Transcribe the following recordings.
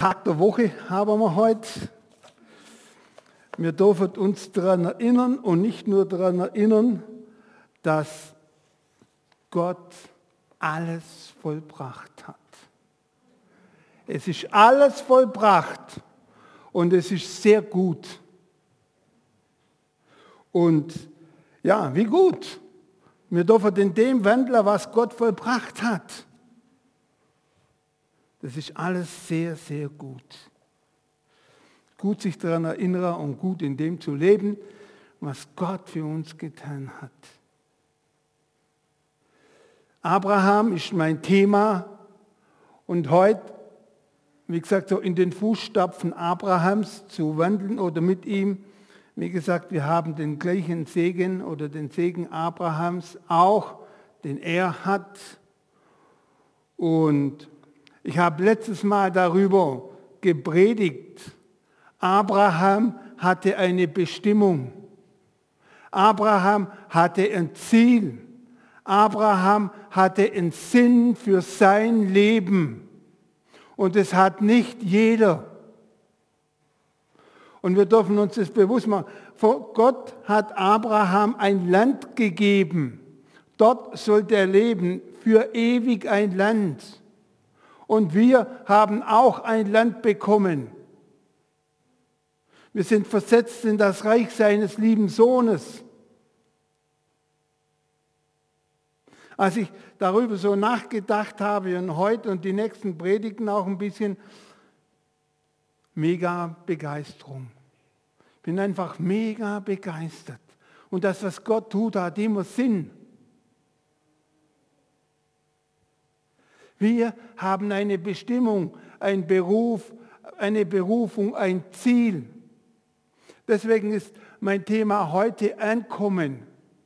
Tag der Woche haben wir heute. Wir dürfen uns daran erinnern und nicht nur daran erinnern, dass Gott alles vollbracht hat. Es ist alles vollbracht und es ist sehr gut. Und ja, wie gut. Wir dürfen in dem wandeln, was Gott vollbracht hat. Das ist alles sehr, sehr gut. Gut sich daran erinnern und gut in dem zu leben, was Gott für uns getan hat. Abraham ist mein Thema und heute, wie gesagt, so in den Fußstapfen Abrahams zu wandeln oder mit ihm. Wie gesagt, wir haben den gleichen Segen oder den Segen Abrahams auch, den er hat. Und ich habe letztes Mal darüber gepredigt. Abraham hatte eine Bestimmung. Abraham hatte ein Ziel. Abraham hatte einen Sinn für sein Leben. Und es hat nicht jeder. Und wir dürfen uns das bewusst machen. Gott hat Abraham ein Land gegeben. Dort sollte er leben, für ewig ein Land. Und wir haben auch ein Land bekommen. Wir sind versetzt in das Reich seines lieben Sohnes. Als ich darüber so nachgedacht habe und heute und die nächsten Predigten auch ein bisschen, mega Begeisterung. Ich bin einfach mega begeistert. Und das, was Gott tut, hat immer Sinn. Wir haben eine Bestimmung, einen Beruf, eine Berufung, ein Ziel. Deswegen ist mein Thema heute Ankommen.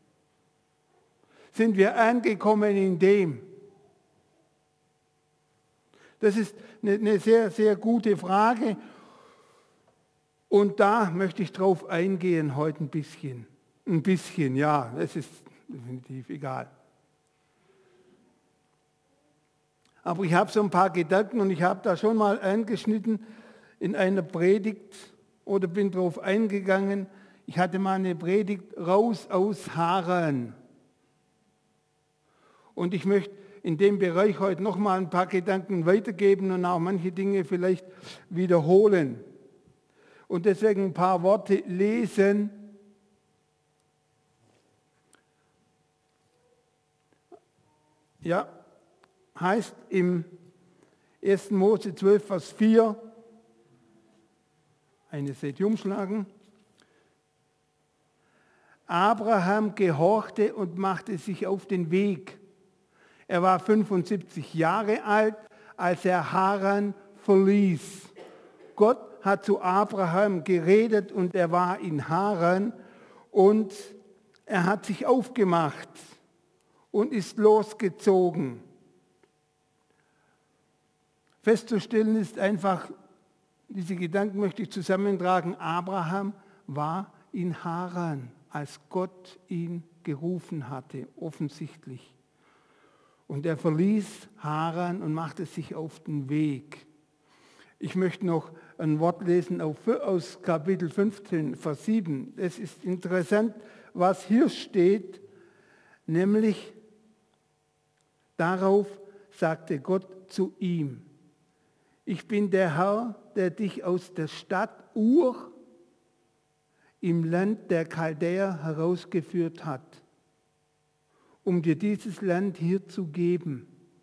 Sind wir angekommen in dem? Das ist eine sehr, sehr gute Frage. Und da möchte ich drauf eingehen heute ein bisschen. Ein bisschen, ja, das ist definitiv egal. Aber ich habe so ein paar Gedanken und ich habe da schon mal angeschnitten in einer Predigt oder bin drauf eingegangen. Ich hatte mal eine Predigt raus aus Haran. Und ich möchte in dem Bereich heute noch mal ein paar Gedanken weitergeben und auch manche Dinge vielleicht wiederholen. Und deswegen ein paar Worte lesen. Ja, heißt im 1. Mose 12, Vers 4, eine Seite umschlagen. Abraham gehorchte und machte sich auf den Weg. Er war 75 Jahre alt, als er Haran verließ. Gott hat zu Abraham geredet und er war in Haran und er hat sich aufgemacht und ist losgezogen. Festzustellen ist einfach, diese Gedanken möchte ich zusammentragen, Abraham war in Haran, als Gott ihn gerufen hatte, offensichtlich. Und er verließ Haran und machte sich auf den Weg. Ich möchte noch ein Wort lesen aus Kapitel 15, Vers 7. Es ist interessant, was hier steht, nämlich darauf sagte Gott zu ihm, ich bin der Herr, der dich aus der Stadt Ur im Land der Chaldäer herausgeführt hat, um dir dieses Land hier zu geben.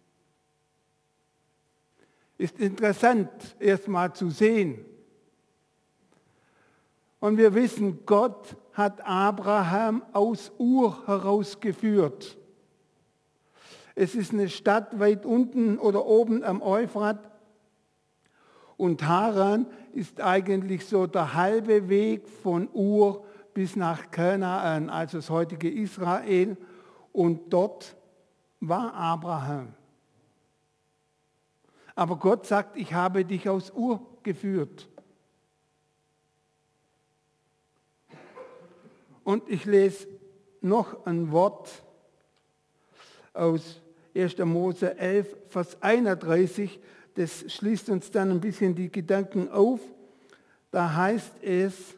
Ist interessant, erstmal zu sehen. Und wir wissen, Gott hat Abraham aus Ur herausgeführt. Es ist eine Stadt weit unten oder oben am Euphrat. Und Haran ist eigentlich so der halbe Weg von Ur bis nach Kanaan, also das heutige Israel. Und dort war Abraham. Aber Gott sagt, ich habe dich aus Ur geführt. Und ich lese noch ein Wort aus 1. Mose 11, Vers 31. das schließt uns dann ein bisschen die Gedanken auf. Da heißt es,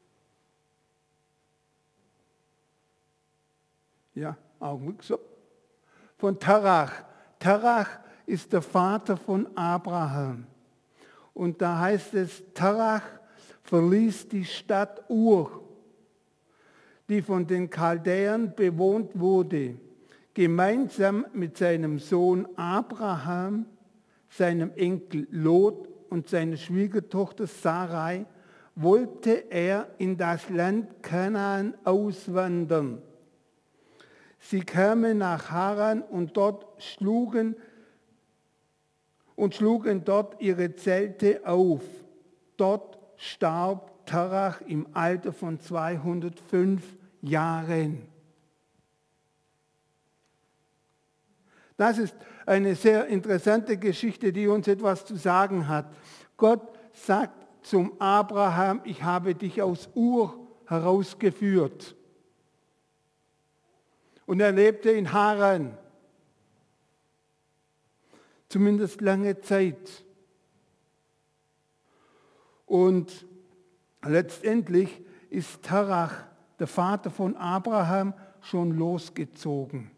ja, Augenblick, so, von Terach. Terach ist der Vater von Abraham. Und da heißt es, Terach verließ die Stadt Ur, die von den Chaldäern bewohnt wurde, gemeinsam mit seinem Sohn Abraham, seinem Enkel Lot und seiner Schwiegertochter Sarai, wollte er in das Land Kanaan auswandern. Sie kamen nach Haran und schlugen dort ihre Zelte auf. Dort starb Terach im Alter von 205 Jahren. Das ist eine sehr interessante Geschichte, die uns etwas zu sagen hat. Gott sagt zum Abraham, ich habe dich aus Ur herausgeführt. Und er lebte in Haran. Zumindest lange Zeit. Und letztendlich ist Terach, der Vater von Abraham, schon losgezogen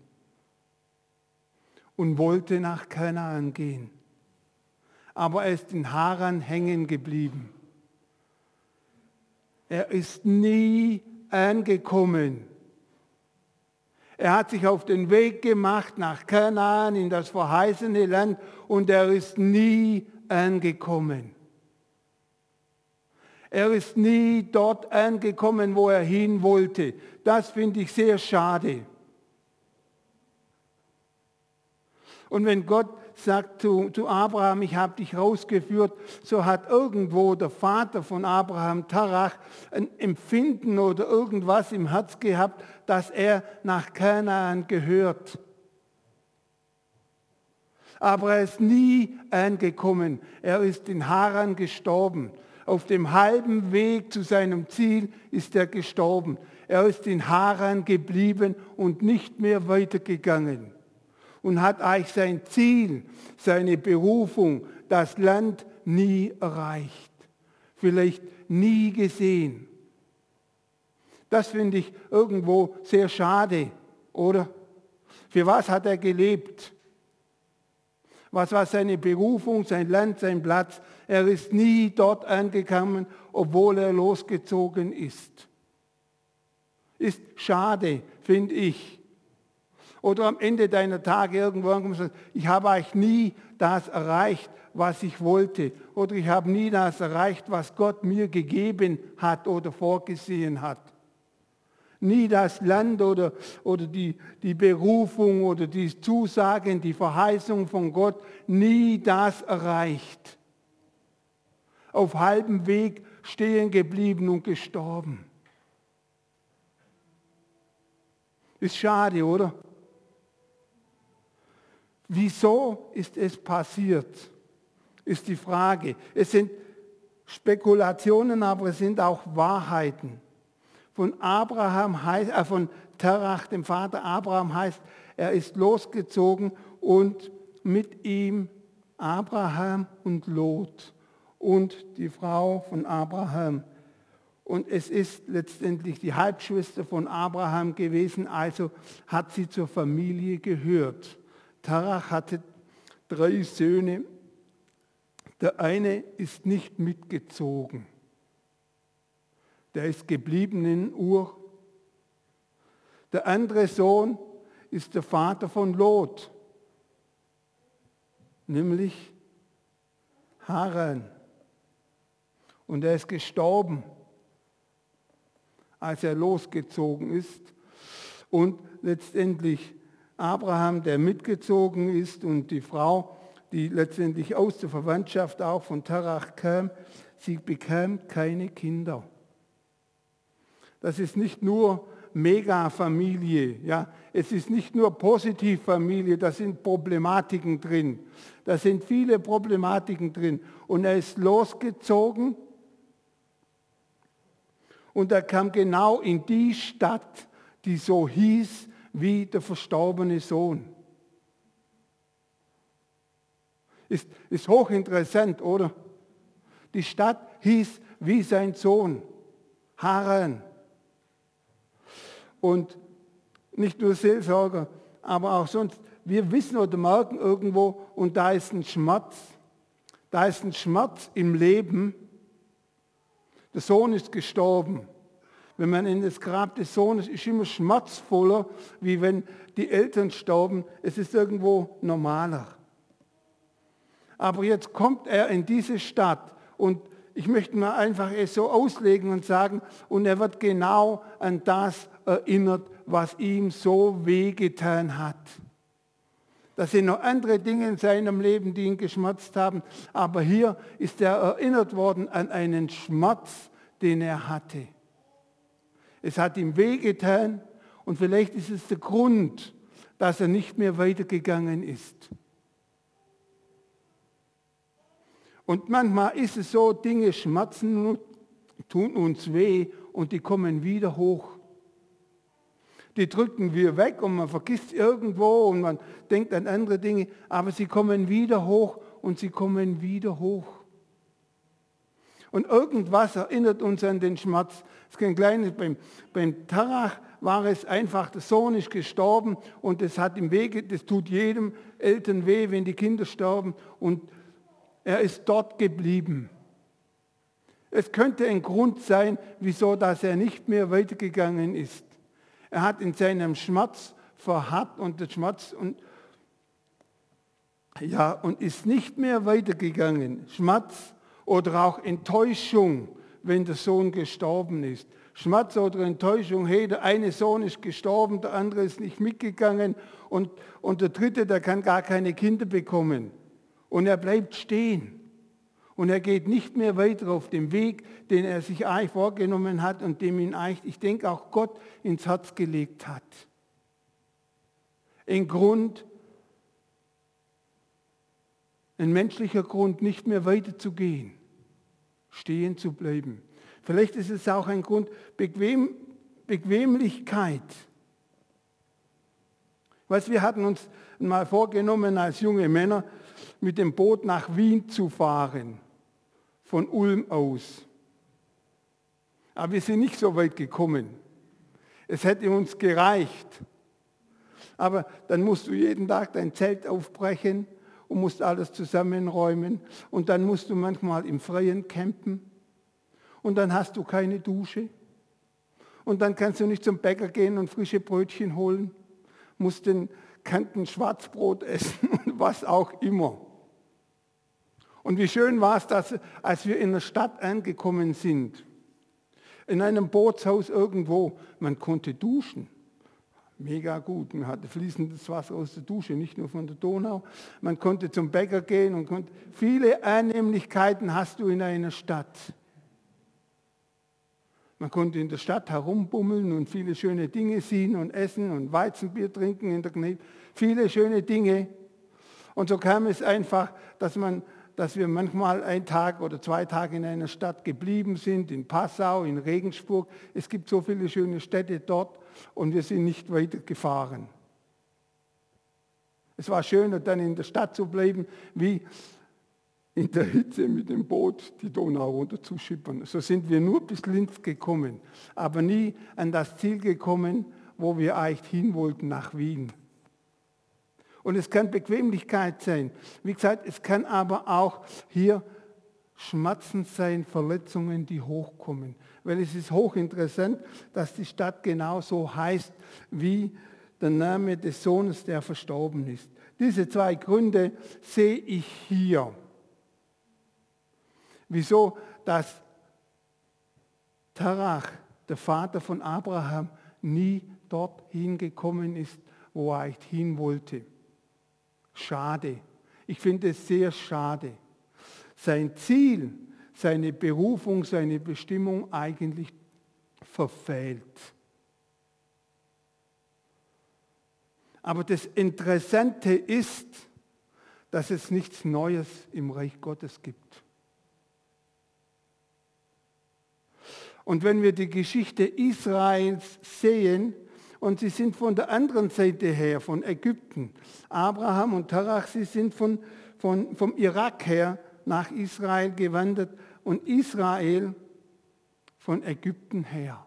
und wollte nach Kanaan gehen. Aber er ist in Haran hängen geblieben. Er ist nie angekommen. Er hat sich auf den Weg gemacht nach Kanaan, in das verheißene Land, und er ist nie angekommen. Er ist nie dort angekommen, wo er hin wollte. Das finde ich sehr schade. Und wenn Gott sagt zu Abraham, ich habe dich rausgeführt, so hat irgendwo der Vater von Abraham, Terach, ein Empfinden oder irgendwas im Herz gehabt, dass er nach Kanaan gehört. Aber er ist nie angekommen. Er ist in Haran gestorben. Auf dem halben Weg zu seinem Ziel ist er gestorben. Er ist in Haran geblieben und nicht mehr weitergegangen. Und hat eigentlich sein Ziel, seine Berufung, das Land nie erreicht. Vielleicht nie gesehen. Das finde ich irgendwo sehr schade, oder? Für was hat er gelebt? Was war seine Berufung, sein Land, sein Platz? Er ist nie dort angekommen, obwohl er losgezogen ist. Ist schade, finde ich. Oder am Ende deiner Tage irgendwann sagen, ich habe eigentlich nie das erreicht, was ich wollte. Oder ich habe nie das erreicht, was Gott mir gegeben hat oder vorgesehen hat. Nie das Land oder die Berufung oder die Zusagen, die Verheißung von Gott, nie das erreicht. Auf halbem Weg stehen geblieben und gestorben. Ist schade, oder? Wieso ist es passiert, ist die Frage. Es sind Spekulationen, aber es sind auch Wahrheiten. Von Terach, dem Vater Abraham, heißt, er ist losgezogen und mit ihm Abraham und Lot und die Frau von Abraham. Und es ist letztendlich die Halbschwester von Abraham gewesen, also hat sie zur Familie gehört. Terach hatte 3 Söhne. Der eine ist nicht mitgezogen. Der ist geblieben in Ur. Der andere Sohn ist der Vater von Lot, nämlich Haran. Und er ist gestorben, als er losgezogen ist. Und letztendlich Abraham, der mitgezogen ist, und die Frau, die letztendlich aus der Verwandtschaft auch von Terach kam, sie bekam keine Kinder. Das ist nicht nur Megafamilie, ja, es ist nicht nur Positivfamilie, da sind Problematiken drin. Da sind viele Problematiken drin. Und er ist losgezogen und er kam genau in die Stadt, die so hieß wie der verstorbene Sohn. Ist hochinteressant, oder? Die Stadt hieß wie sein Sohn, Haran. Und nicht nur Seelsorger, aber auch sonst. Wir wissen oder merken irgendwo, und da ist ein Schmerz. Da ist ein Schmerz im Leben. Der Sohn ist gestorben. Wenn man in das Grab des Sohnes ist immer schmerzvoller, wie wenn die Eltern sterben. Es ist irgendwo normaler. Aber jetzt kommt er in diese Stadt und ich möchte mal einfach es so auslegen und sagen, und er wird genau an das erinnert, was ihm so wehgetan hat. Das sind noch andere Dinge in seinem Leben, die ihn geschmerzt haben, aber hier ist er erinnert worden an einen Schmerz, den er hatte. Es hat ihm wehgetan und vielleicht ist es der Grund, dass er nicht mehr weitergegangen ist. Und manchmal ist es so, Dinge schmerzen, tun uns weh und die kommen wieder hoch. Die drücken wir weg und man vergisst irgendwo und man denkt an andere Dinge, aber sie kommen wieder hoch und sie kommen wieder hoch. Und irgendwas erinnert uns an den Schmerz. Das ist kein kleines, beim Tarach war es einfach, der Sohn ist gestorben und das hat im Wege, das tut jedem Eltern weh, wenn die Kinder sterben und er ist dort geblieben. Es könnte ein Grund sein, wieso dass er nicht mehr weitergegangen ist. Er hat in seinem Schmerz verharrt und der Schmerz und ist nicht mehr weitergegangen. Schmerz oder auch Enttäuschung, wenn der Sohn gestorben ist. Schmerz oder Enttäuschung, hey, der eine Sohn ist gestorben, der andere ist nicht mitgegangen und der dritte, der kann gar keine Kinder bekommen. Und er bleibt stehen. Und er geht nicht mehr weiter auf dem Weg, den er sich eigentlich vorgenommen hat und dem ihn eigentlich, ich denke, auch Gott ins Herz gelegt hat. Ein menschlicher Grund, nicht mehr weiterzugehen, stehen zu bleiben. Vielleicht ist es auch ein Grund, Bequemlichkeit. Wir hatten uns mal vorgenommen, als junge Männer mit dem Boot nach Wien zu fahren, von Ulm aus. Aber wir sind nicht so weit gekommen. Es hätte uns gereicht. Aber dann musst du jeden Tag dein Zelt aufbrechen und musst alles zusammenräumen. Und dann musst du manchmal im Freien campen. Und dann hast du keine Dusche. Und dann kannst du nicht zum Bäcker gehen und frische Brötchen holen. Musst den Kanten Schwarzbrot essen und was auch immer. Und wie schön war es, dass, als wir in der Stadt angekommen sind, in einem Bootshaus irgendwo, man konnte duschen. Mega gut, man hatte fließendes Wasser aus der Dusche, nicht nur von der Donau. Man konnte zum Bäcker gehen und viele Annehmlichkeiten hast du in einer Stadt. Man konnte in der Stadt herumbummeln und viele schöne Dinge sehen und essen und Weizenbier trinken in der Kneipe. Viele schöne Dinge. Und so kam es einfach, dass wir manchmal 1 Tag oder 2 Tage in einer Stadt geblieben sind, in Passau, in Regensburg. Es gibt so viele schöne Städte dort und wir sind nicht weitergefahren. Es war schöner, dann in der Stadt zu bleiben, wie in der Hitze mit dem Boot die Donau runterzuschippern. So sind wir nur bis Linz gekommen, aber nie an das Ziel gekommen, wo wir eigentlich hin wollten, nach Wien. Und es kann Bequemlichkeit sein. Wie gesagt, es kann aber auch hier Schmerzen sein, Verletzungen, die hochkommen. Weil es ist hochinteressant, dass die Stadt genauso heißt wie der Name des Sohnes, der verstorben ist. Diese 2 Gründe sehe ich hier. Wieso, dass Tarach, der Vater von Abraham, nie dorthin gekommen ist, wo er eigentlich hin wollte. Schade. Ich finde es sehr schade. Sein Ziel, seine Berufung, seine Bestimmung eigentlich verfehlt. Aber das Interessante ist, dass es nichts Neues im Reich Gottes gibt. Und wenn wir die Geschichte Israels sehen, und sie sind von der anderen Seite her, von Ägypten. Abraham und Tarach, sie sind von vom Irak her nach Israel gewandert und Israel von Ägypten her.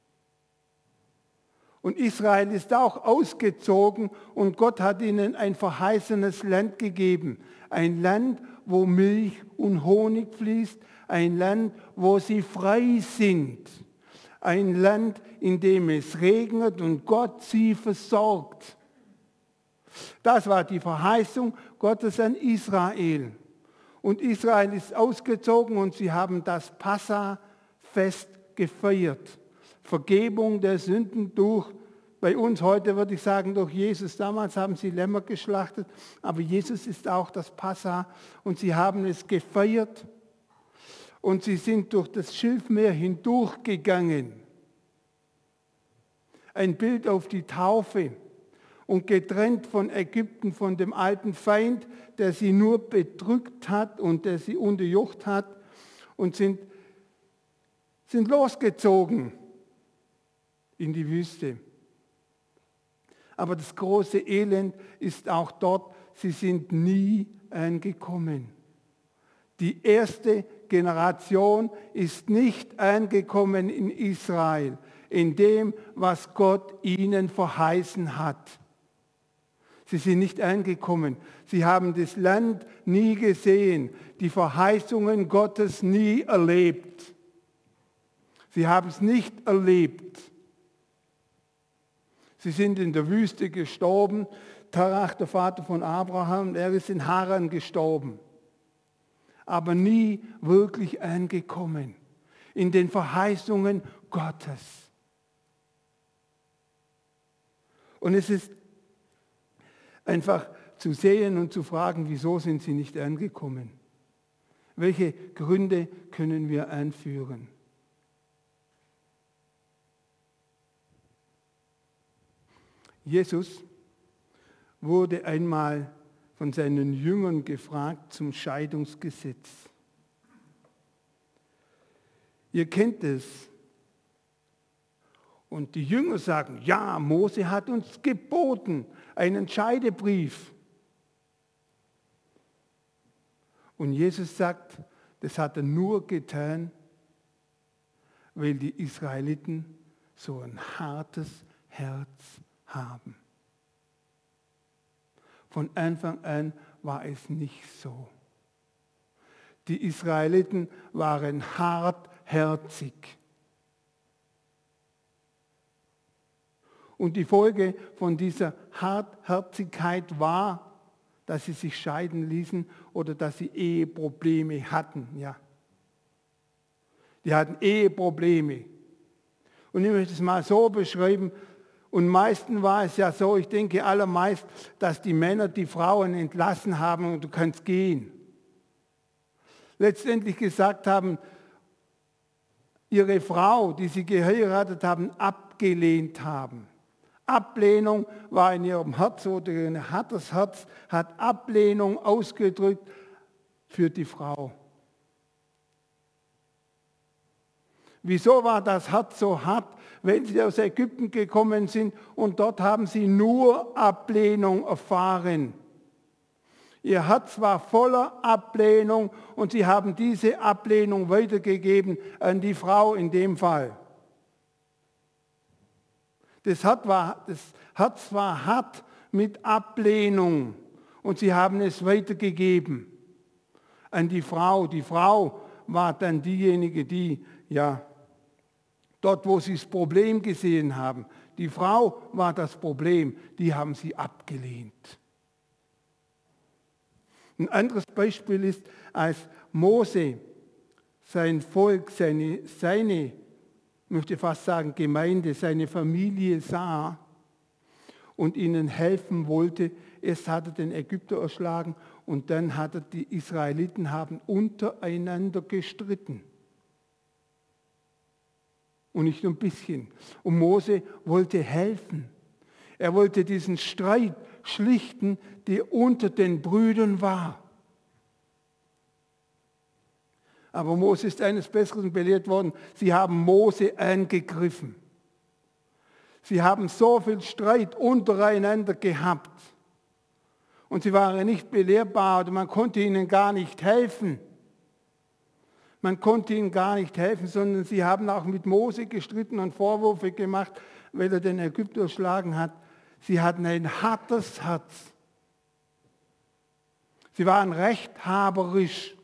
Und Israel ist auch ausgezogen und Gott hat ihnen ein verheißenes Land gegeben. Ein Land, wo Milch und Honig fließt. Ein Land, wo sie frei sind. Ein Land, in dem es regnet und Gott sie versorgt. Das war die Verheißung Gottes an Israel. Und Israel ist ausgezogen und sie haben das Passa-Fest gefeiert. Vergebung der Sünden durch, bei uns heute würde ich sagen, durch Jesus. Damals haben sie Lämmer geschlachtet, aber Jesus ist auch das Passa und sie haben es gefeiert und sie sind durch das Schilfmeer hindurchgegangen. Ein Bild auf die Taufe und getrennt von Ägypten, von dem alten Feind, der sie nur bedrückt hat und der sie unterjocht hat und sind losgezogen in die Wüste. Aber das große Elend ist auch dort, sie sind nie angekommen. Die erste Generation ist nicht angekommen in Israel, in dem, was Gott ihnen verheißen hat. Sie sind nicht angekommen. Sie haben das Land nie gesehen, die Verheißungen Gottes nie erlebt. Sie haben es nicht erlebt. Sie sind in der Wüste gestorben. Terach, der Vater von Abraham, er ist in Haran gestorben. Aber nie wirklich angekommen in den Verheißungen Gottes. Und es ist einfach zu sehen und zu fragen, wieso sind sie nicht angekommen? Welche Gründe können wir anführen? Jesus wurde einmal von seinen Jüngern gefragt zum Scheidungsgesetz. Ihr kennt es. Und die Jünger sagen, ja, Mose hat uns geboten, einen Scheidebrief. Und Jesus sagt, das hat er nur getan, weil die Israeliten so ein hartes Herz haben. Von Anfang an war es nicht so. Die Israeliten waren hartherzig. Und die Folge von dieser Hartherzigkeit war, dass sie sich scheiden ließen oder dass sie Eheprobleme hatten. Ja. Die hatten Eheprobleme. Und ich möchte es mal so beschreiben, und meistens war es ja so, ich denke allermeist, dass die Männer die Frauen entlassen haben und du kannst gehen. Letztendlich gesagt haben, ihre Frau, die sie geheiratet haben, abgelehnt haben. Ablehnung war in ihrem Herz oder ein hartes Herz, hat Ablehnung ausgedrückt für die Frau. Wieso war das Herz so hart? Wenn sie aus Ägypten gekommen sind und dort haben sie nur Ablehnung erfahren. Ihr Herz war voller Ablehnung und sie haben diese Ablehnung weitergegeben an die Frau in dem Fall. Das Herz war hart mit Ablehnung und sie haben es weitergegeben an die Frau. Die Frau war dann diejenige, die, ja, dort wo sie das Problem gesehen haben, die Frau war das Problem, die haben sie abgelehnt. Ein anderes Beispiel ist, als Mose sein Volk, seine ich möchte fast sagen Gemeinde, seine Familie sah und ihnen helfen wollte. Erst hat er den Ägypter erschlagen und dann hat er die Israeliten haben untereinander gestritten. Und nicht nur ein bisschen. Und Mose wollte helfen. Er wollte diesen Streit schlichten, der unter den Brüdern war. Aber Mose ist eines Besseren belehrt worden. Sie haben Mose angegriffen. Sie haben so viel Streit untereinander gehabt. Und sie waren nicht belehrbar oder man konnte ihnen gar nicht helfen. Man konnte ihnen gar nicht helfen, sondern sie haben auch mit Mose gestritten und Vorwürfe gemacht, weil er den Ägypter erschlagen hat. Sie hatten ein hartes Herz. Sie waren rechthaberisch.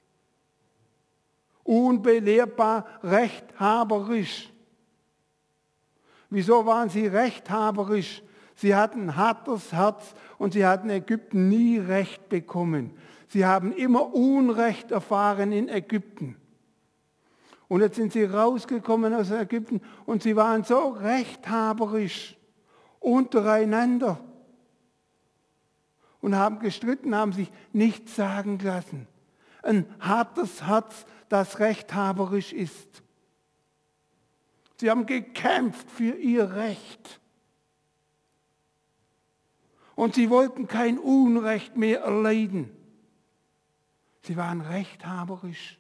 Unbelehrbar, rechthaberisch. Wieso waren sie rechthaberisch? Sie hatten ein hartes Herz und sie hatten Ägypten nie recht bekommen. Sie haben immer Unrecht erfahren in Ägypten. Und jetzt sind sie rausgekommen aus Ägypten und sie waren so rechthaberisch untereinander und haben gestritten, haben sich nichts sagen lassen. Ein hartes Herz, das rechthaberisch ist. Sie haben gekämpft für ihr Recht. Und sie wollten kein Unrecht mehr erleiden. Sie waren rechthaberisch.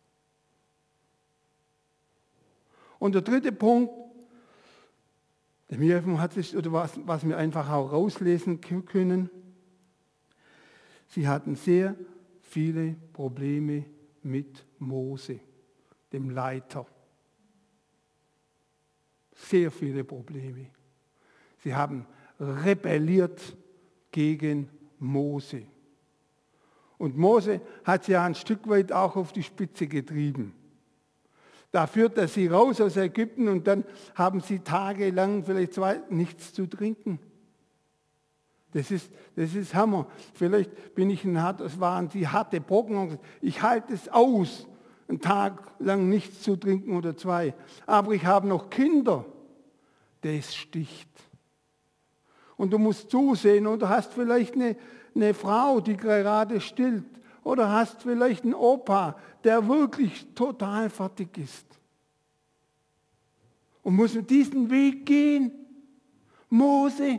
Und der dritte Punkt, der mir hat sich, oder was wir einfach auch rauslesen können, sie hatten sehr viele Probleme mit Mose, dem Leiter. Sehr viele Probleme. Sie haben rebelliert gegen Mose. Und Mose hat sie ja ein Stück weit auch auf die Spitze getrieben. Da führt er sie raus aus Ägypten und dann haben sie tagelang, vielleicht nichts zu trinken. Das ist Hammer. Vielleicht bin ich das waren die harte Brocken und ich halte es aus, einen Tag lang nichts zu trinken oder zwei. Aber ich habe noch Kinder. Das sticht. Und du musst zusehen oder hast vielleicht eine Frau, die gerade stillt. Oder hast vielleicht einen Opa, der wirklich total fertig ist. Und muss diesen Weg gehen. Mose.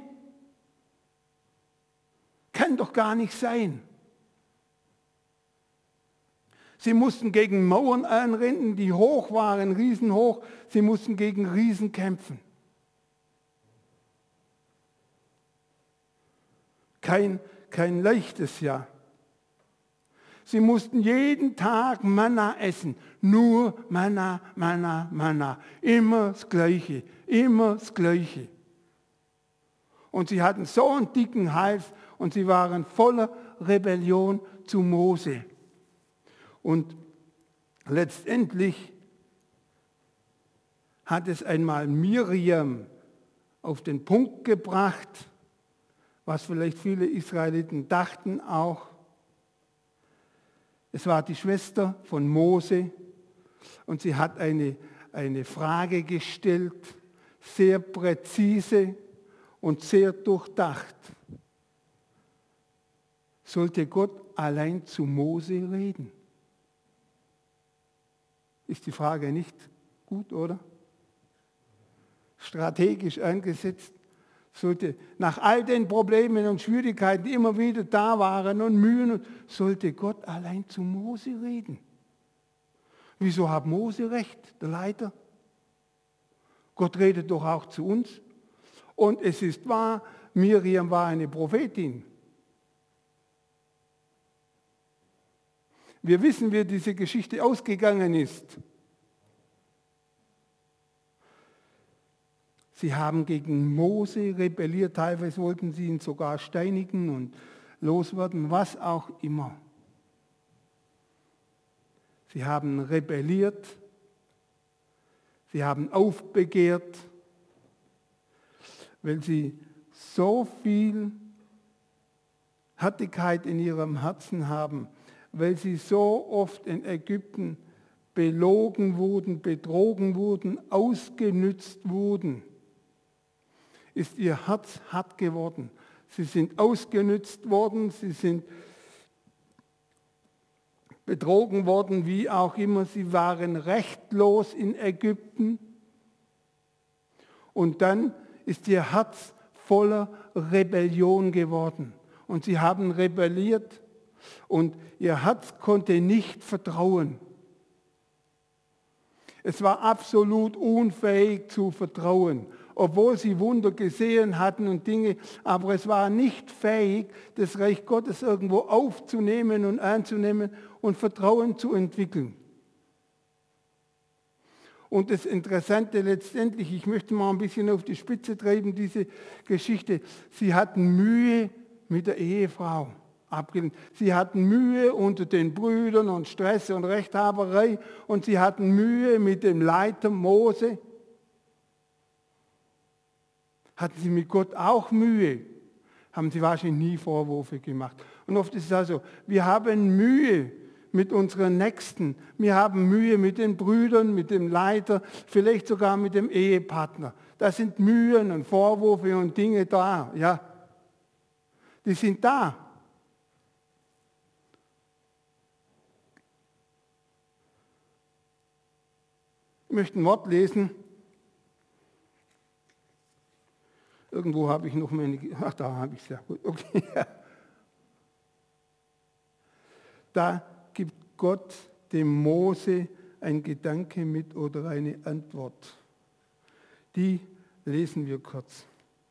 Kann doch gar nicht sein. Sie mussten gegen Mauern anrennen, die hoch waren, riesenhoch. Sie mussten gegen Riesen kämpfen. Kein leichtes Jahr. Sie mussten jeden Tag Manna essen. Nur Manna, Manna, Manna. Immer das Gleiche, immer das Gleiche. Und sie hatten so einen dicken Hals und sie waren voller Rebellion zu Mose. Und letztendlich hat es einmal Miriam auf den Punkt gebracht, was vielleicht viele Israeliten dachten auch. Es war die Schwester von Mose und sie hat eine Frage gestellt, sehr präzise und sehr durchdacht. Sollte Gott allein zu Mose reden? Ist die Frage nicht gut, oder? Strategisch eingesetzt. Sollte nach all den Problemen und Schwierigkeiten, die immer wieder da waren und Mühen, sollte Gott allein zu Mose reden. Wieso hat Mose recht, der Leiter? Gott redet doch auch zu uns. Und es ist wahr, Miriam war eine Prophetin. Wir wissen, wie diese Geschichte ausgegangen ist. Sie haben gegen Mose rebelliert, teilweise wollten sie ihn sogar steinigen und loswerden, was auch immer. Sie haben rebelliert, sie haben aufbegehrt, weil sie so viel Härtigkeit in ihrem Herzen haben, weil sie so oft in Ägypten belogen wurden, betrogen wurden, ausgenützt wurden. Ist ihr Herz hart geworden. Sie sind ausgenützt worden, sie sind betrogen worden, wie auch immer. Sie waren rechtlos in Ägypten. Und dann ist ihr Herz voller Rebellion geworden. Und sie haben rebelliert und ihr Herz konnte nicht vertrauen. Es war absolut unfähig zu vertrauen. obwohl sie Wunder gesehen hatten und Dinge, aber es war nicht fähig, das Reich Gottes irgendwo aufzunehmen und anzunehmen und Vertrauen zu entwickeln. Und das Interessante letztendlich, ich möchte mal ein bisschen auf die Spitze treiben, diese Geschichte, sie hatten Mühe mit der Ehefrau. Sie hatten Mühe unter den Brüdern und Stress und Rechthaberei und sie hatten Mühe mit dem Leiter Mose. Hatten sie mit Gott auch Mühe? Haben sie wahrscheinlich nie Vorwürfe gemacht. Und oft ist es also, wir haben Mühe mit unseren Nächsten. Wir haben Mühe mit den Brüdern, mit dem Leiter, vielleicht sogar mit dem Ehepartner. Da sind Mühen und Vorwürfe und Dinge da. Ja, die sind da. Ich möchte ein Wort lesen. Irgendwo habe ich noch meine... Ach, da habe ich es ja. Gut, okay. Da gibt Gott dem Mose ein Gedanke mit oder eine Antwort. Die lesen wir kurz.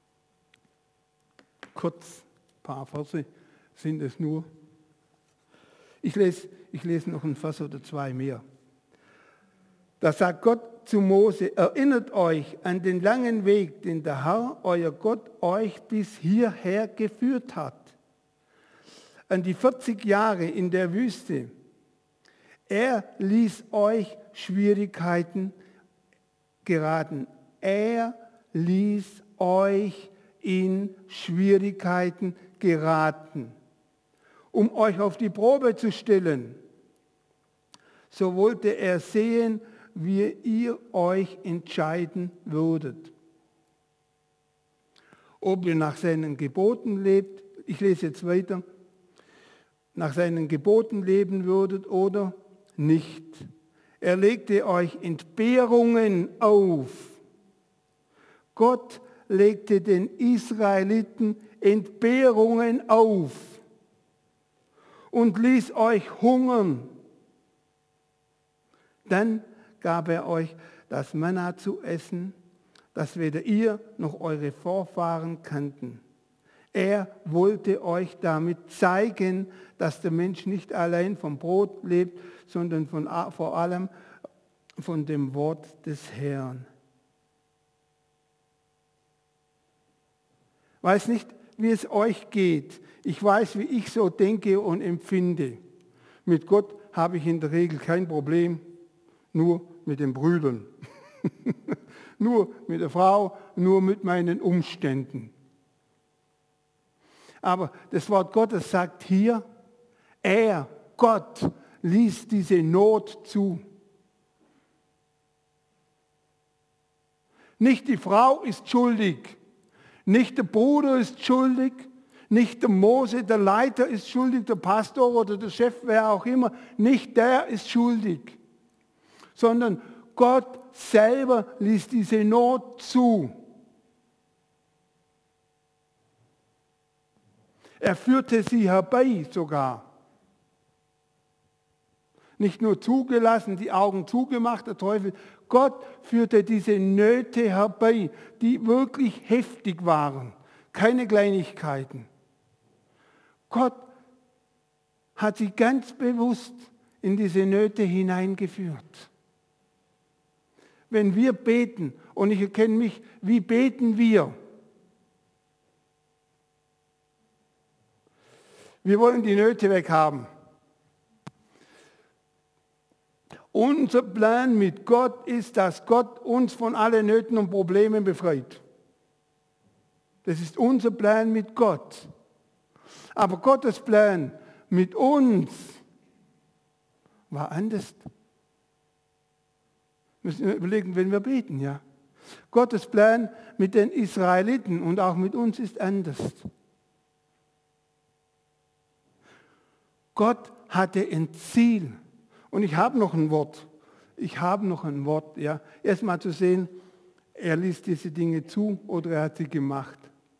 Kurz, ein paar Verse sind es nur. Ich lese noch ein Vers oder zwei mehr. Da sagt Gott zu Mose, erinnert euch an den langen Weg, den der Herr, euer Gott, euch bis hierher geführt hat. An die 40 Jahre in der Wüste. Er ließ euch Schwierigkeiten geraten. Er ließ euch in Schwierigkeiten geraten, um euch auf die Probe zu stellen. So wollte er sehen, wie ihr euch entscheiden würdet. Ob ihr nach seinen Geboten lebt, ich lese jetzt weiter, nach seinen Geboten leben würdet oder nicht. Er legte euch Entbehrungen auf. Gott legte den Israeliten Entbehrungen auf und ließ euch hungern. Dann gab er euch das Manna zu essen, das weder ihr noch eure Vorfahren kannten. Er wollte euch damit zeigen, dass der Mensch nicht allein vom Brot lebt, sondern vor allem von dem Wort des Herrn. Ich weiß nicht, wie es euch geht. Ich weiß, wie ich so denke und empfinde. Mit Gott habe ich in der Regel kein Problem, nur mit den Brüdern. Nur mit der Frau, nur mit meinen Umständen. Aber das Wort Gottes sagt hier, Gott, ließ diese Not zu. Nicht die Frau ist schuldig, nicht der Bruder ist schuldig, nicht der Mose, der Leiter ist schuldig, der Pastor oder der Chef, wer auch immer, nicht der ist schuldig, sondern Gott selber ließ diese Not zu. Er führte sie herbei sogar. Nicht nur zugelassen, die Augen zugemacht, der Teufel. Gott führte diese Nöte herbei, die wirklich heftig waren. Keine Kleinigkeiten. Gott hat sie ganz bewusst in diese Nöte hineingeführt. Wenn wir beten, und ich erkenne mich, wie beten wir? Wir wollen die Nöte weghaben. Unser Plan mit Gott ist, dass Gott uns von allen Nöten und Problemen befreit. Das ist unser Plan mit Gott. Aber Gottes Plan mit uns war anders. Müssen wir überlegen, wenn wir beten, ja. Gottes Plan mit den Israeliten und auch mit uns ist anders. Gott hatte ein Ziel. Und ich habe noch ein Wort. Ja. Erstmal zu sehen, er ließ diese Dinge zu oder er hat sie gemacht.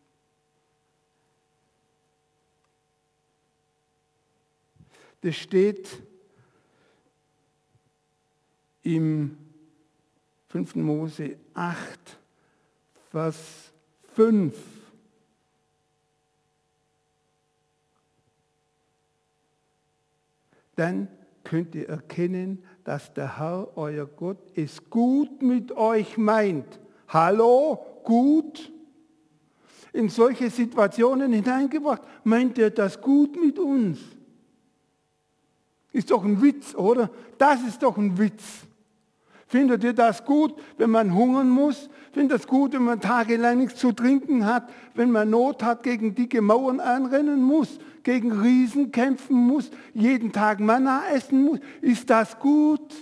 Das steht im 5. Mose 8, Vers 5. Dann könnt ihr erkennen, dass der Herr, euer Gott, es gut mit euch meint. Hallo, gut? In solche Situationen hineingebracht, meint er das gut mit uns? Ist doch ein Witz, oder? Das ist doch ein Witz. Findet ihr das gut, wenn man hungern muss? Findet ihr das gut, wenn man tagelang nichts zu trinken hat? Wenn man Not hat, gegen dicke Mauern anrennen muss? Gegen Riesen kämpfen muss? Jeden Tag Manna essen muss? Ist das gut?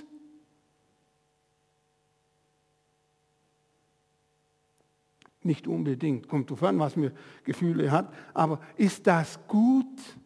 Nicht unbedingt, kommt drauf an, was man Gefühle hat. Aber ist das gut?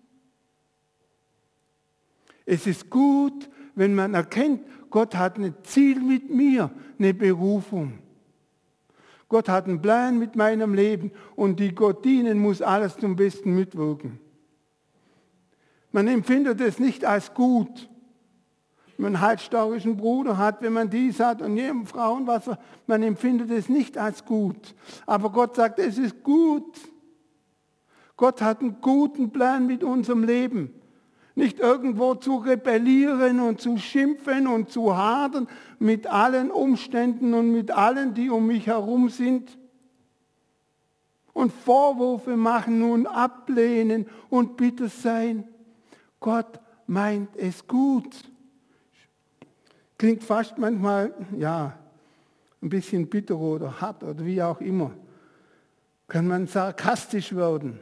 Es ist gut, wenn man erkennt, Gott hat ein Ziel mit mir, eine Berufung. Gott hat einen Plan mit meinem Leben und die Gott dienen muss alles zum Besten mitwirken. Man empfindet es nicht als gut, wenn man einen halsstarrischen Bruder hat, wenn man dies hat und jedem Frauen was, man empfindet es nicht als gut. Aber Gott sagt, es ist gut. Gott hat einen guten Plan mit unserem Leben. Nicht irgendwo zu rebellieren und zu schimpfen und zu hadern mit allen Umständen und mit allen, die um mich herum sind. Und Vorwürfe machen und ablehnen und bitter sein. Gott meint es gut. Klingt fast manchmal, ja, ein bisschen bitter oder hart oder wie auch immer. Kann man sarkastisch werden.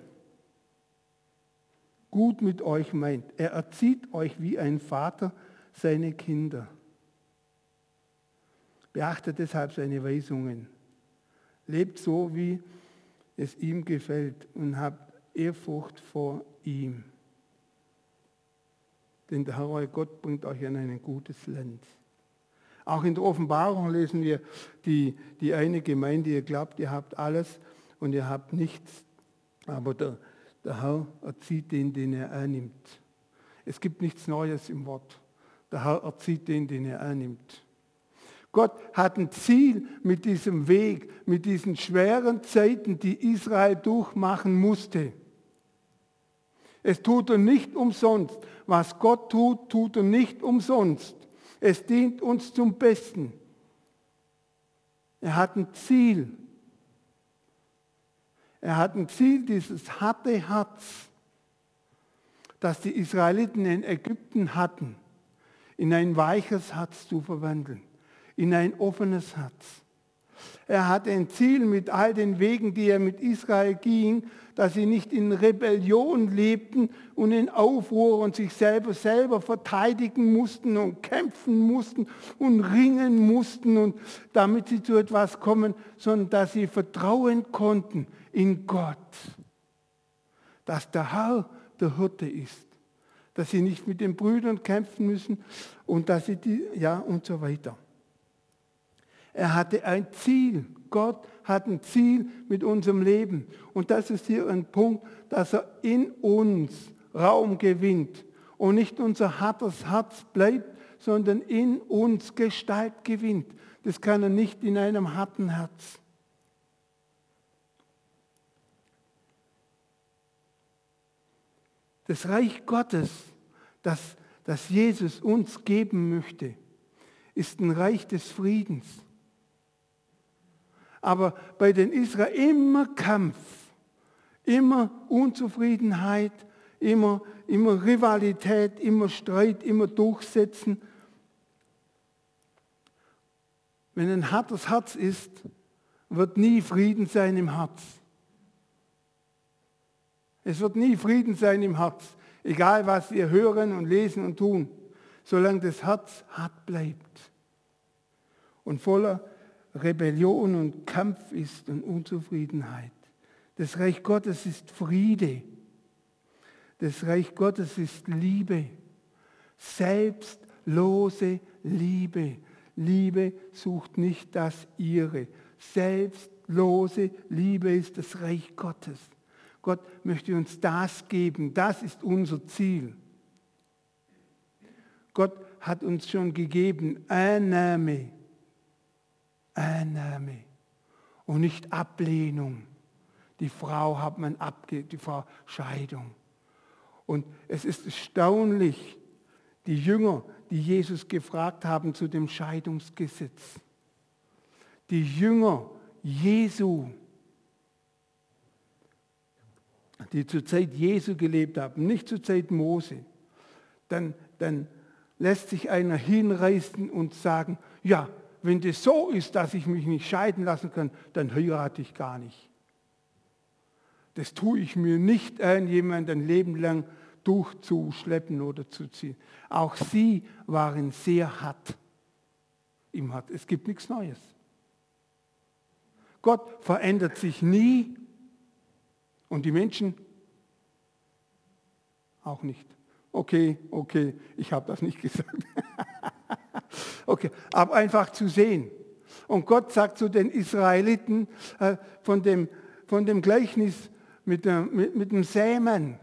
Gut mit euch meint. Er erzieht euch wie ein Vater seine Kinder. Beachtet deshalb seine Weisungen. Lebt so, wie es ihm gefällt und habt Ehrfurcht vor ihm. Denn der Herr, euer Gott, bringt euch in ein gutes Land. Auch in der Offenbarung lesen wir die eine Gemeinde, ihr glaubt, ihr habt alles und ihr habt nichts. Aber der Herr erzieht den er annimmt. Es gibt nichts Neues im Wort. Der Herr erzieht den er annimmt. Gott hat ein Ziel mit diesem Weg, mit diesen schweren Zeiten, die Israel durchmachen musste. Es tut er nicht umsonst. Was Gott tut, tut er nicht umsonst. Es dient uns zum Besten. Er hat ein Ziel. Er hat ein Ziel, dieses harte Herz, das die Israeliten in Ägypten hatten, in ein weiches Herz zu verwandeln, in ein offenes Herz. Er hatte ein Ziel mit all den Wegen, die er mit Israel ging, dass sie nicht in Rebellion lebten und in Aufruhr und sich selber verteidigen mussten und kämpfen mussten und ringen mussten, und damit sie zu etwas kommen, sondern dass sie vertrauen konnten in Gott. Dass der Herr der Hirte ist. Dass sie nicht mit den Brüdern kämpfen müssen und dass sie und so weiter. Er hatte ein Ziel. Gott hat ein Ziel mit unserem Leben. Und das ist hier ein Punkt, dass er in uns Raum gewinnt und nicht unser hartes Herz bleibt, sondern in uns Gestalt gewinnt. Das kann er nicht in einem harten Herz. Das Reich Gottes, das Jesus uns geben möchte, ist ein Reich des Friedens. Aber bei den Israel immer Kampf, immer Unzufriedenheit, immer Rivalität, immer Streit, immer Durchsetzen. Wenn ein hartes Herz ist, wird nie Frieden sein im Herz. Es wird nie Frieden sein im Herz, egal was wir hören und lesen und tun, solange das Herz hart bleibt und voller Rebellion und Kampf ist und Unzufriedenheit. Das Reich Gottes ist Friede. Das Reich Gottes ist Liebe. Selbstlose Liebe. Liebe sucht nicht das ihre. Selbstlose Liebe ist das Reich Gottes. Gott möchte uns das geben. Das ist unser Ziel. Gott hat uns schon gegeben Annahme. Annahme. und nicht Ablehnung. Die Frau die Frau Scheidung. Und es ist erstaunlich, die Jünger, die Jesus gefragt haben zu dem Scheidungsgesetz. Die Jünger Jesu, die zur Zeit Jesu gelebt haben, nicht zur Zeit Mose, dann lässt sich einer hinreißen und sagen, ja, wenn das so ist, dass ich mich nicht scheiden lassen kann, dann heirate ich gar nicht. Das tue ich mir nicht ein, jemanden ein Leben lang durchzuschleppen oder zu ziehen. Auch sie waren sehr hart im Hart. Es gibt nichts Neues. Gott verändert sich nie und die Menschen auch nicht. Okay, ich habe das nicht gesagt. Okay, aber einfach zu sehen. Und Gott sagt zu den Israeliten von dem Gleichnis mit dem Sämen.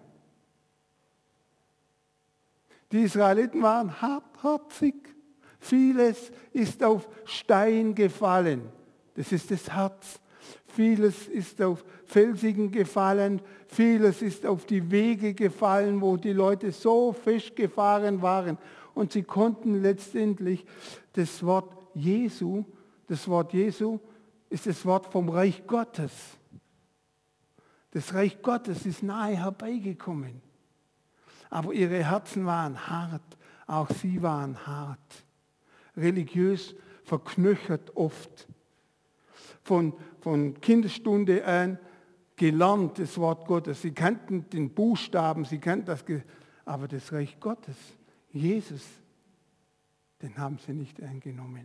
Die Israeliten waren hartherzig. Vieles ist auf Stein gefallen. Das ist das Herz. Vieles ist auf Felsigen gefallen. Vieles ist auf die Wege gefallen, wo die Leute so festgefahren waren. Und sie konnten letztendlich das Wort Jesu ist das Wort vom Reich Gottes. Das Reich Gottes ist nahe herbeigekommen. Aber ihre Herzen waren hart. Auch sie waren hart. Religiös verknöchert oft. Von Kinderstunde an gelernt das Wort Gottes. Sie kannten den Buchstaben, sie kannten das, aber das Reich Gottes, Jesus, den haben sie nicht eingenommen.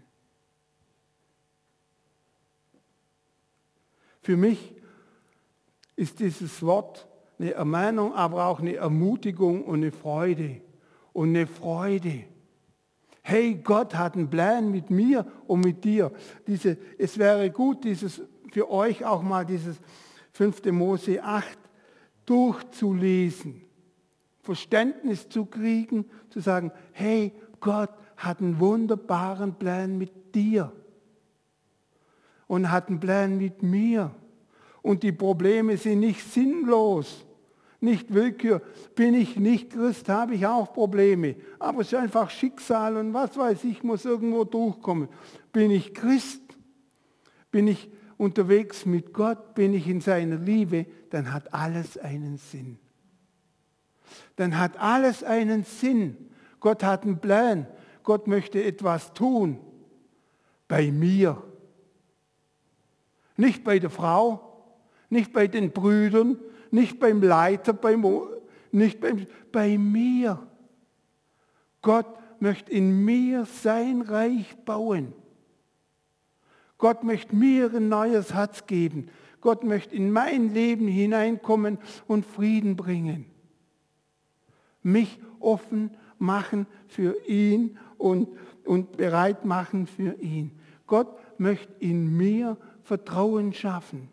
Für mich ist dieses Wort eine Ermahnung, aber auch eine Ermutigung und eine Freude. Und eine Freude. Hey, Gott hat einen Plan mit mir und mit dir. Es wäre gut, für euch auch mal dieses 5. Mose 8 durchzulesen. Verständnis zu kriegen, zu sagen, hey, Gott hat einen wunderbaren Plan mit dir. Und hat einen Plan mit mir. Und die Probleme sind nicht sinnlos, nicht Willkür. Bin ich nicht Christ, habe ich auch Probleme. Aber es ist einfach Schicksal und was weiß ich, muss irgendwo durchkommen. Bin ich Christ, bin ich unterwegs mit Gott, bin ich in seiner Liebe, dann hat alles einen Sinn. Dann hat alles einen Sinn. Gott hat einen Plan. Gott möchte etwas tun. Bei mir. Nicht bei der Frau, nicht bei den Brüdern, nicht beim Leiter, bei mir. Gott möchte in mir sein Reich bauen. Gott möchte mir ein neues Herz geben. Gott möchte in mein Leben hineinkommen und Frieden bringen. Mich offen machen für ihn und bereit machen für ihn. Gott möchte in mir Vertrauen schaffen.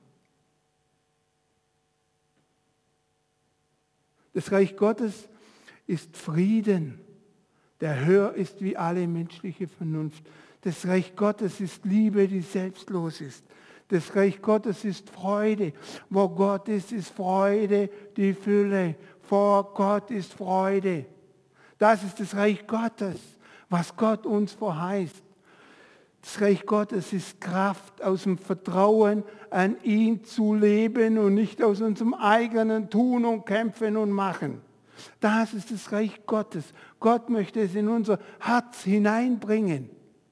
Das Reich Gottes ist Frieden, der höher ist wie alle menschliche Vernunft. Das Reich Gottes ist Liebe, die selbstlos ist. Das Reich Gottes ist Freude. Wo Gott ist Freude, die Fülle. Vor Gott ist Freude. Das ist das Reich Gottes, was Gott uns verheißt. Das Reich Gottes ist Kraft, aus dem Vertrauen an ihn zu leben und nicht aus unserem eigenen Tun und Kämpfen und Machen. Das ist das Reich Gottes. Gott möchte es in unser Herz hineinbringen.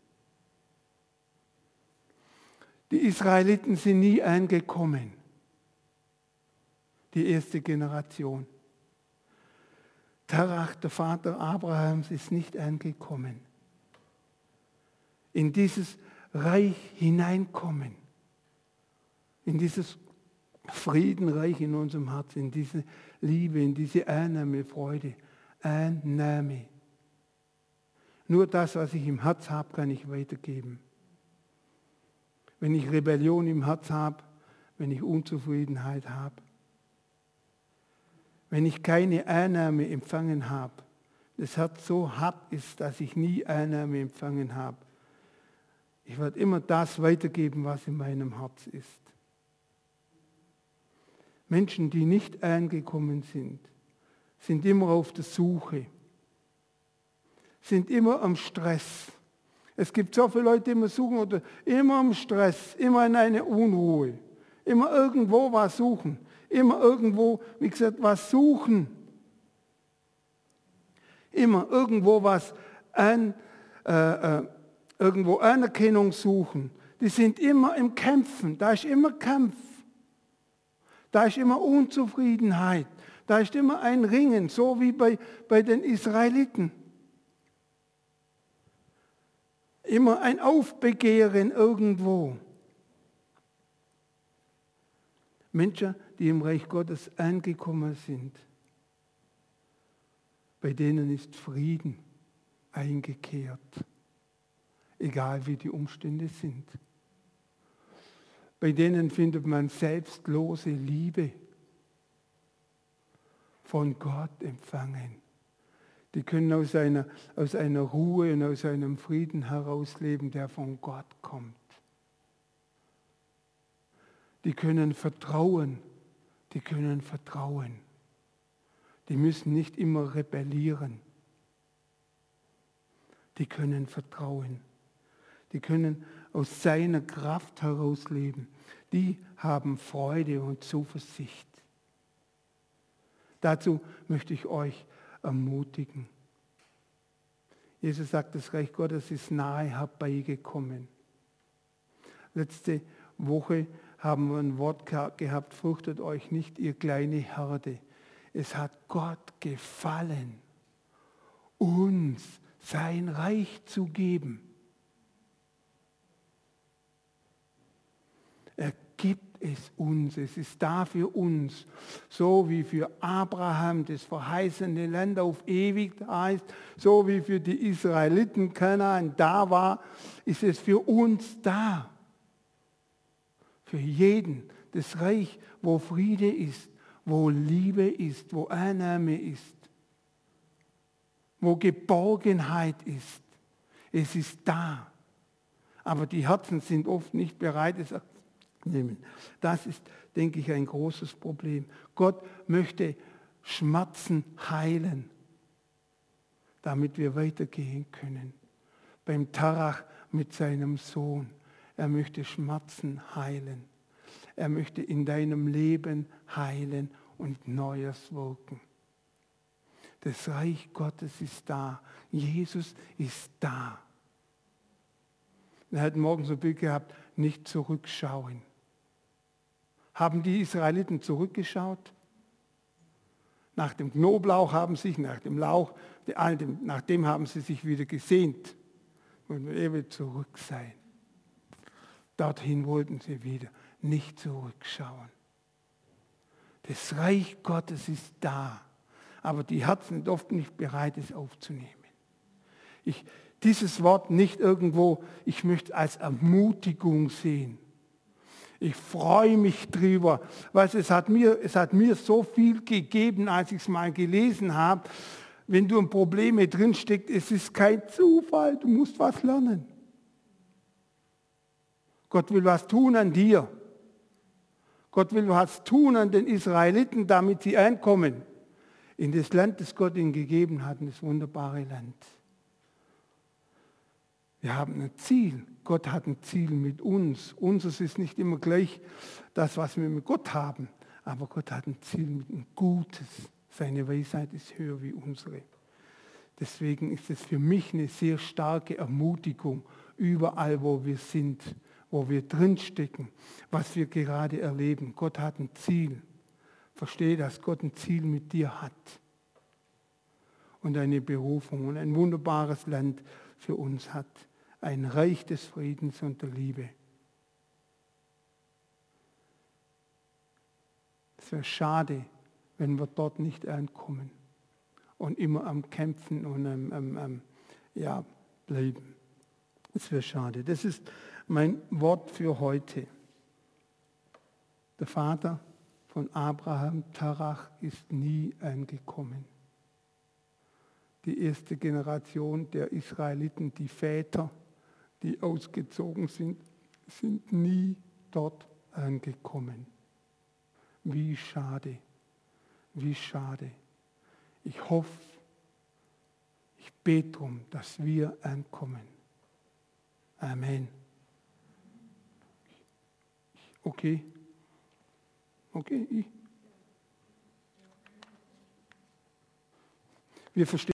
Die Israeliten sind nie angekommen. Die erste Generation. Terach, der Vater Abrahams, ist nicht angekommen. In dieses Reich hineinkommen. In dieses Friedenreich in unserem Herzen, in diese Liebe, in diese Annahme, Freude. Annahme. Nur das, was ich im Herz habe, kann ich weitergeben. Wenn ich Rebellion im Herz habe, wenn ich Unzufriedenheit habe, wenn ich keine Annahme empfangen habe, das Herz so hart ist, dass ich nie Annahme empfangen habe, Ich werde immer das weitergeben, was in meinem Herz ist. Menschen, die nicht angekommen sind immer auf der Suche, sind immer am Stress. Es gibt so viele Leute, die immer suchen oder immer am Stress, immer in eine Unruhe, immer irgendwo was suchen, immer irgendwo, wie gesagt, was suchen. Immer irgendwo irgendwo Anerkennung suchen. Die sind immer im Kämpfen, da ist immer Kampf. Da ist immer Unzufriedenheit, da ist immer ein Ringen, so wie bei den Israeliten. Immer ein Aufbegehren irgendwo. Menschen, die im Reich Gottes angekommen sind, bei denen ist Frieden eingekehrt, egal wie die Umstände sind. Bei denen findet man selbstlose Liebe von Gott empfangen. Die können aus einer Ruhe und aus einem Frieden herausleben, der von Gott kommt. Die können vertrauen. Die müssen nicht immer rebellieren. Die können vertrauen. Die können aus seiner Kraft heraus leben. Die haben Freude und Zuversicht. Dazu möchte ich euch ermutigen. Jesus sagt, das Reich Gottes ist nahe herbeigekommen. Letzte Woche haben wir ein Wort gehabt, fürchtet euch nicht, ihr kleine Herde. Es hat Gott gefallen, uns sein Reich zu geben. Er gibt es uns, es ist da für uns, so wie für Abraham das verheißene Land auf ewig heißt, so wie für die Israeliten Kanaan da war, ist es für uns da. Für jeden das Reich, wo Friede ist, wo Liebe ist, wo Annahme ist, wo Geborgenheit ist. Es ist da. Aber die Herzen sind oft nicht bereit, es anzunehmen. Das ist, denke ich, ein großes Problem. Gott möchte Schmerzen heilen, damit wir weitergehen können. Beim Tarach mit seinem Sohn. Er möchte Schmerzen heilen. Er möchte in deinem Leben heilen und Neues wirken. Das Reich Gottes ist da. Jesus ist da. Wir hatten morgen so ein Bild gehabt, nicht zurückschauen. Haben die Israeliten zurückgeschaut? Nach dem Knoblauch haben sie sich, nach dem Lauch, nach dem haben sie sich wieder gesehnt. Und ewig zurück sein. Dorthin wollten sie wieder nicht zurückschauen. Das Reich Gottes ist da, aber die Herzen sind oft nicht bereit, es aufzunehmen. Dieses Wort nicht irgendwo, ich möchte es als Ermutigung sehen. Ich freue mich drüber, weil es hat mir so viel gegeben, als ich es mal gelesen habe. Wenn du in Probleme drinsteckst, es ist kein Zufall, du musst was lernen. Gott will was tun an dir. Gott will was tun an den Israeliten, damit sie einkommen in das Land, das Gott ihnen gegeben hat, in das wunderbare Land. Wir haben ein Ziel. Gott hat ein Ziel mit uns. Unseres ist nicht immer gleich das, was wir mit Gott haben. Aber Gott hat ein Ziel mit ein Gutes. Seine Weisheit ist höher wie unsere. Deswegen ist es für mich eine sehr starke Ermutigung, überall, wo wir sind, wo wir drinstecken, was wir gerade erleben. Gott hat ein Ziel. Verstehe, dass Gott ein Ziel mit dir hat. Und eine Berufung und ein wunderbares Land für uns hat. Ein Reich des Friedens und der Liebe. Es wäre schade, wenn wir dort nicht ankommen und immer am Kämpfen und am bleiben. Es wäre schade. Das ist mein Wort für heute. Der Vater von Abraham, Tarach, ist nie angekommen. Die erste Generation der Israeliten, die Väter, die ausgezogen sind, sind nie dort angekommen. Wie schade, wie schade. Ich hoffe, ich bete darum, dass wir ankommen. Amen. Okay. Wir verstehen.